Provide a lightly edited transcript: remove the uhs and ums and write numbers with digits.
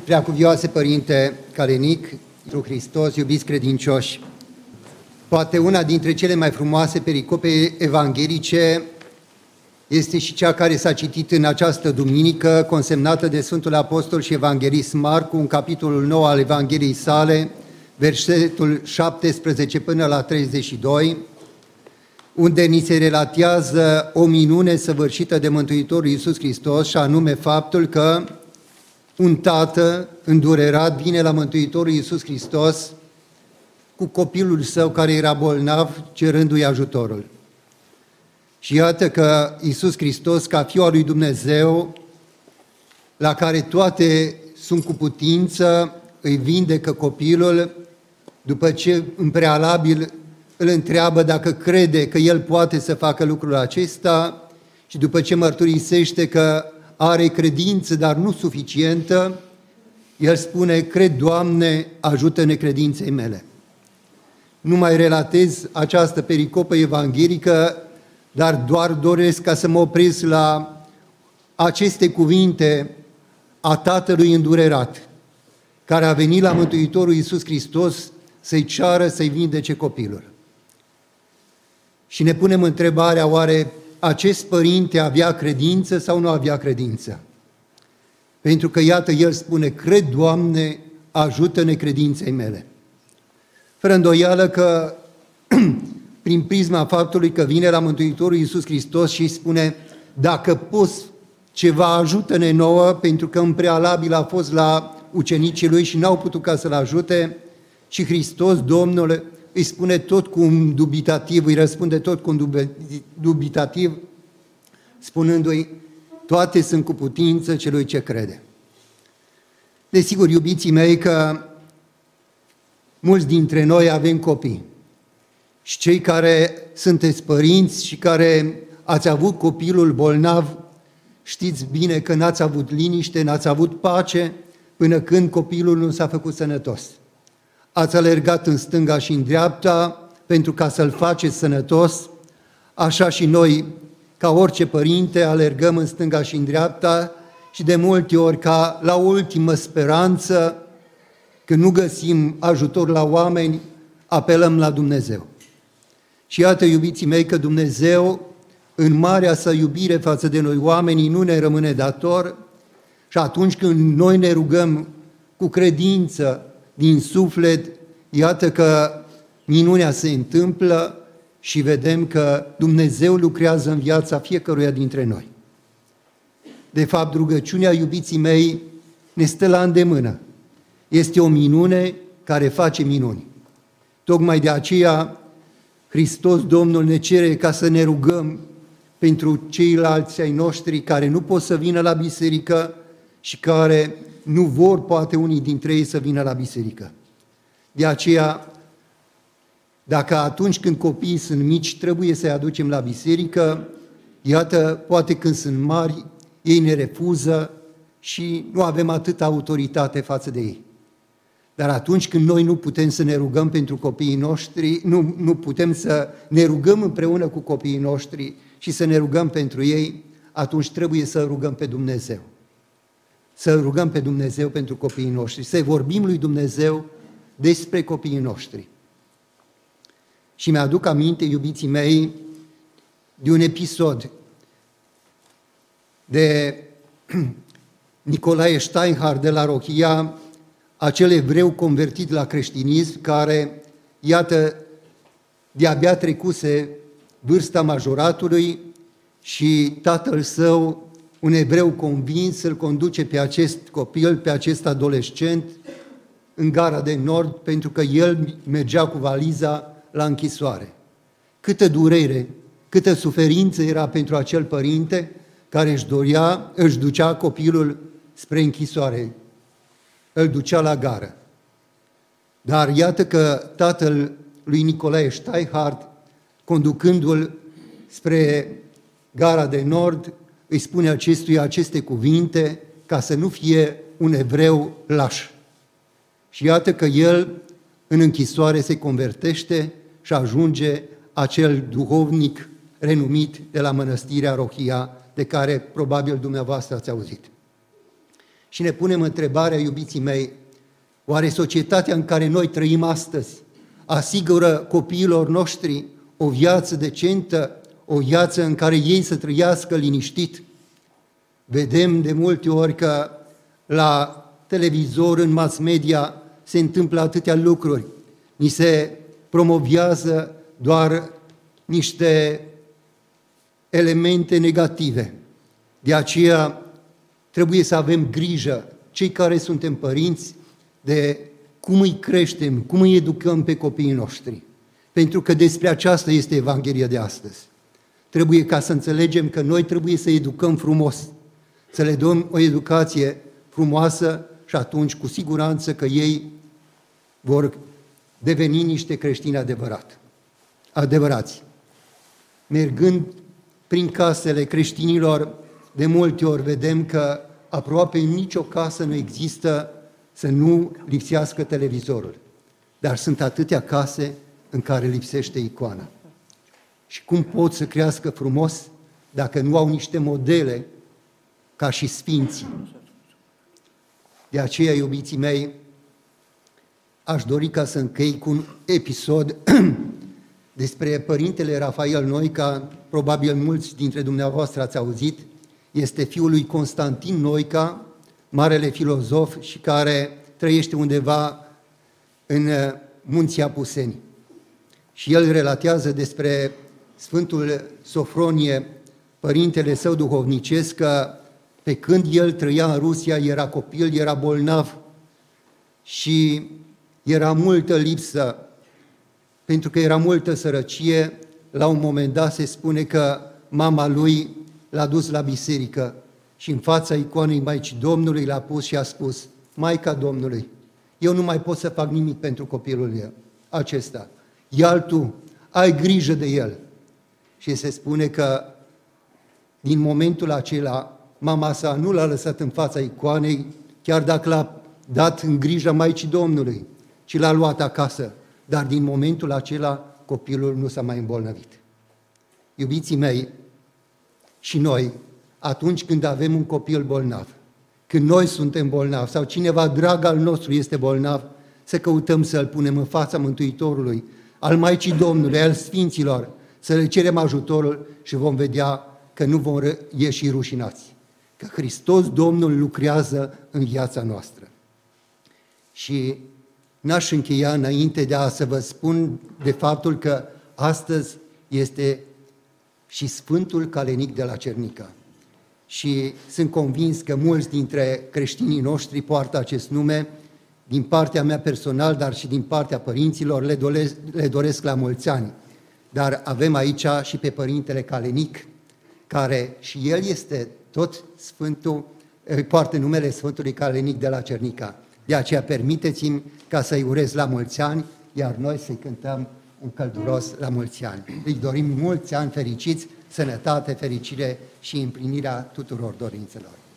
Preacuvioase Părinte Calenic, pentru Hristos, iubiți credincioși, poate una dintre cele mai frumoase pericope evanghelice este și cea care s-a citit în această duminică, consemnată de Sfântul Apostol și Evanghelist Marcu, în capitolul 9 al Evangheliei sale, versetul 17 până la 32, unde ni se relatează o minune săvârșită de Mântuitorul Iisus Hristos, și anume faptul că un tată îndurerat vine la Mântuitorul Iisus Hristos cu copilul său care era bolnav, cerându-i ajutorul. Și iată că Iisus Hristos, ca Fiul al lui Dumnezeu, la care toate sunt cu putință, îi vindecă copilul, după ce în prealabil îl întreabă dacă crede că el poate să facă lucrul acesta și după ce mărturisește că are credință, dar nu suficientă, el spune: cred, Doamne, ajută-ne credinței mele. Nu mai relatez această pericopă evanghelică, dar doar doresc ca să mă opresc la aceste cuvinte a tatălui îndurerat, care a venit la Mântuitorul Iisus Hristos să-i ceară să-i vindece copilul. Și ne punem întrebarea, oare acest părinte avea credință sau nu avea credință? Pentru că, iată, el spune: cred, Doamne, ajută-ne credinței mele. Fără îndoială că, prin prisma faptului că vine la Mântuitorul Iisus Hristos și îi spune: dacă poți ceva, ajută-ne nouă, pentru că în prealabil a fost la ucenicii lui și n-au putut ca să-l ajute, și Hristos, Domnul, îi spune tot cu un dubitativ, îi răspunde tot cu un dubitativ, spunându-i: toate sunt cu putință celui ce crede. Desigur, iubiții mei, că mulți dintre noi avem copii. Și cei care sunteți părinți și care ați avut copilul bolnav, știți bine că n-ați avut liniște, n-ați avut pace până când copilul nu s-a făcut sănătos. Ați alergat în stânga și în dreapta pentru ca să-l faceți sănătos, așa și noi, ca orice părinte, alergăm în stânga și în dreapta și de multe ori, ca la ultimă speranță, când nu găsim ajutor la oameni, apelăm la Dumnezeu. Și iată, iubiții mei, că Dumnezeu, în marea sa iubire față de noi oamenii, nu ne rămâne dator, și atunci când noi ne rugăm cu credință din suflet, iată că minunea se întâmplă și vedem că Dumnezeu lucrează în viața fiecăruia dintre noi. De fapt, rugăciunea, iubiții mei, ne stă la îndemână. Este o minune care face minuni. Tocmai de aceea Hristos Domnul ne cere ca să ne rugăm pentru ceilalți ai noștri care nu pot să vină la biserică și care nu vor, poate unii dintre ei, să vină la biserică. De aceea, dacă atunci când copiii sunt mici trebuie să-i aducem la biserică, iată, poate când sunt mari, ei ne refuză și nu avem atâta autoritate față de ei. Dar atunci când noi nu putem să ne rugăm pentru copiii noștri, nu putem să ne rugăm împreună cu copiii noștri și să ne rugăm pentru ei, atunci trebuie să rugăm pe Dumnezeu. Să rugăm pe Dumnezeu pentru copiii noștri, să vorbim lui Dumnezeu despre copiii noștri. Și mi-aduc aminte, iubiții mei, de un episod de Nicolae Steinhardt de la Rohia, acel evreu convertit la creștinism, care, iată, de-abia trecuse vârsta majoratului și tatăl său, un evreu convins, îl conduce pe acest copil, pe acest adolescent, în Gara de Nord, pentru că el mergea cu valiza la închisoare. Câtă durere, câtă suferință era pentru acel părinte care își ducea copilul spre închisoare, îl ducea la gară. Dar iată că tatăl lui Nicolae Steinhardt, conducându-l spre Gara de Nord, îi spune acestuia aceste cuvinte ca să nu fie un evreu laș. Și iată că el în închisoare se convertește și ajunge acel duhovnic renumit de la mănăstirea Rohia, de care probabil dumneavoastră ați auzit. Și ne punem întrebarea, iubiții mei, oare societatea în care noi trăim astăzi asigură copiilor noștri o viață decentă, o viață în care ei să trăiască liniștit? Vedem de multe ori că la televizor, în mass media, se întâmplă atâtea lucruri. Ni se promovează doar niște elemente negative. De aceea trebuie să avem grijă, cei care suntem părinți, de cum îi creștem, cum îi educăm pe copiii noștri. Pentru că despre aceasta este Evanghelia de astăzi. Trebuie ca să înțelegem că noi trebuie să educăm frumos, să le dăm o educație frumoasă și atunci cu siguranță că ei vor deveni niște creștini adevărați. Mergând prin casele creștinilor, de multe ori vedem că aproape în nicio casă nu există să nu lipsească televizorul. Dar sunt atâtea case în care lipsește icoana. Și cum pot să crească frumos dacă nu au niște modele ca și sfinții? De aceea, iubiții mei, aș dori ca să închei cu un episod despre Părintele Rafael Noica. Probabil mulți dintre dumneavoastră ați auzit. Este fiul lui Constantin Noica, marele filozof și care trăiește undeva în Munții Apuseni. Și el relatează despre Sfântul Sofronie, părintele său duhovnicesc, că pe când el trăia în Rusia, era copil, era bolnav și era multă lipsă, pentru că era multă sărăcie. La un moment dat se spune că mama lui l-a dus la biserică și în fața icoanei Maicii Domnului l-a pus și a spus: Maica Domnului, eu nu mai pot să fac nimic pentru copilul acesta. Ia-l tu, ai grijă de el. Și se spune că din momentul acela mama sa nu l-a lăsat în fața icoanei, chiar dacă l-a dat în grija Maicii Domnului, ci l-a luat acasă. Dar din momentul acela copilul nu s-a mai îmbolnăvit. Iubiții mei, și noi, atunci când avem un copil bolnav, când noi suntem bolnavi sau cineva drag al nostru este bolnav, să căutăm să-l punem în fața Mântuitorului, al Maicii Domnului, al Sfinților, să le cerem ajutorul și vom vedea că nu vom ieși rușinați, că Hristos Domnul lucrează în viața noastră. Și n-aș încheia înainte de a să vă spun de faptul că astăzi este și Sfântul Calenic de la Cernica. Și sunt convins că mulți dintre creștinii noștri poartă acest nume. Din partea mea personal, dar și din partea părinților, le doresc la mulți ani. Dar avem aici și pe Părintele Calenic, care și el este tot Sfântul, poartă numele Sfântului Calenic de la Cernica. De aceea permiteți-mi ca să-i urez la mulți ani, iar noi să-i cântăm un călduros la mulți ani. Îi dorim mulți ani fericiți, sănătate, fericire și împlinirea tuturor dorințelor.